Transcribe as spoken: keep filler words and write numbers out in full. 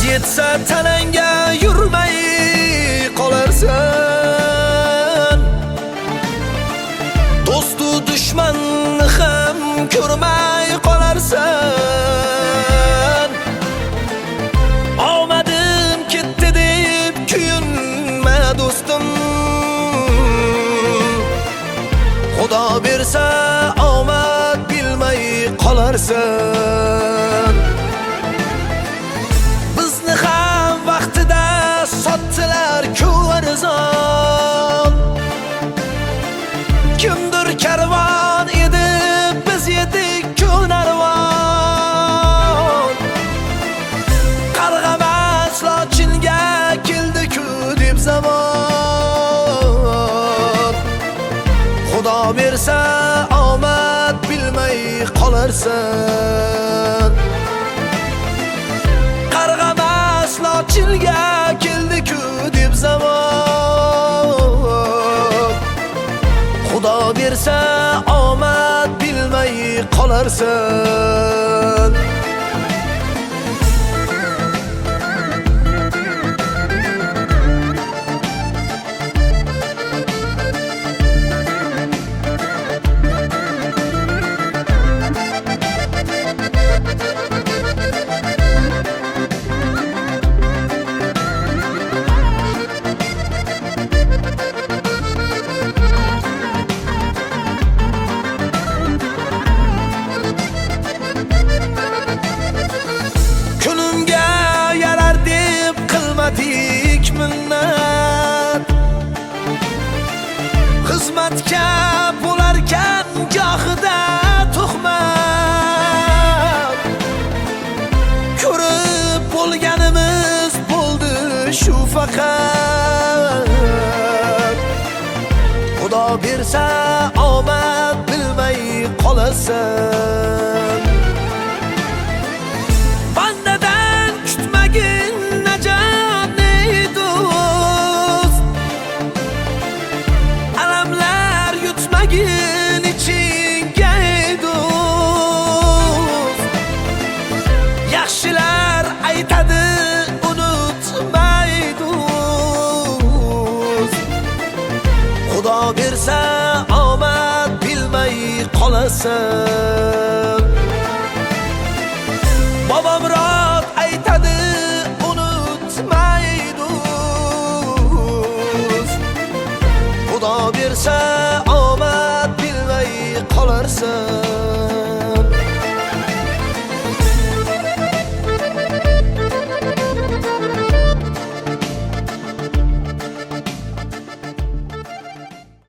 yetsa tananga yurmay qolarsan. Do'stu dushmanni ham ko'rmay qolarsan. Omadim ketdi deb kuyinma do'stim. Xudo bersa omad bilmay qolarsan. Bizni ham vaqtida sotdilar ku arzon. Kimdir karvon edi, biz edik ku narvon. Qarg'amas lochinga keldi ku deb zamon. Xudo bersa omad bilmay qolarsan. Qarg'amas lochinga keldi ku deb zamon. Xudo bersa omad bilmay qolarsan. Xizmatga bo'larkan gohida tuhmat. Ko'rib bo'lganimiz bo'ldi shu faqat. Xudo bersa omad bilmay qolasan. Bandadan kutmagin najot ey do'st. Alamlar yutmagin ichingga ey do'st. Yaxshilar aytadi unutma ey do'st. Xudo bersa omad bilmay qolasan.